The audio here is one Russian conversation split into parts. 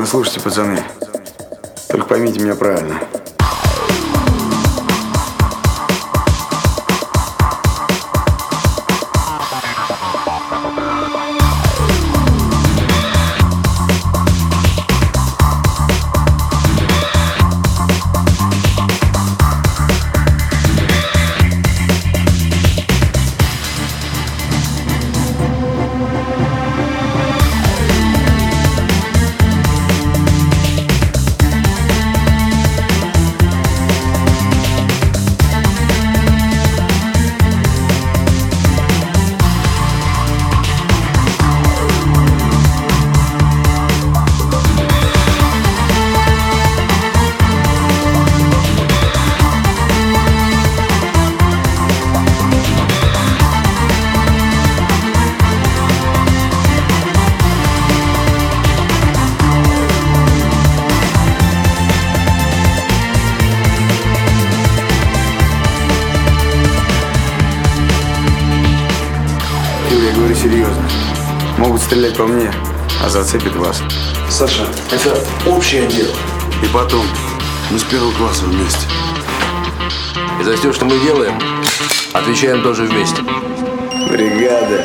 слушайте, пацаны. Только поймите меня правильно. Я говорю серьезно. Могут стрелять по мне, а зацепит вас. Саша, это общее дело. И потом, мы с первого класса вместе. И за все, что мы делаем, отвечаем тоже вместе. Бригада.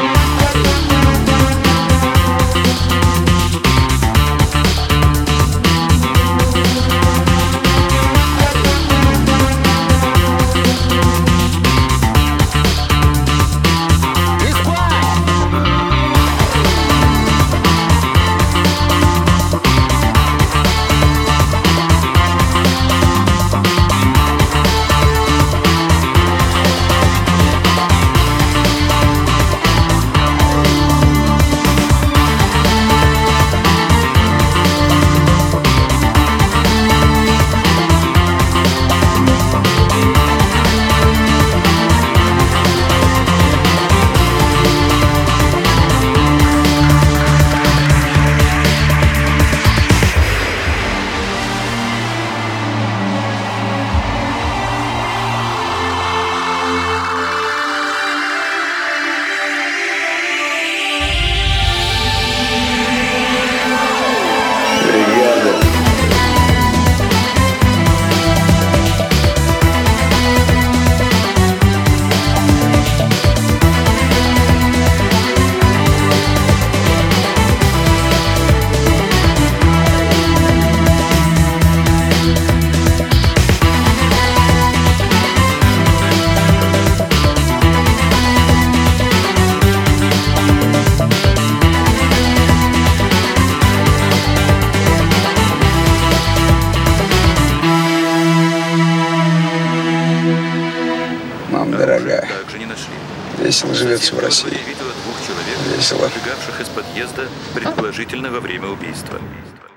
Мама дорогая, весело живется в России. Весело. Из подъезда, предположительно во время убийства.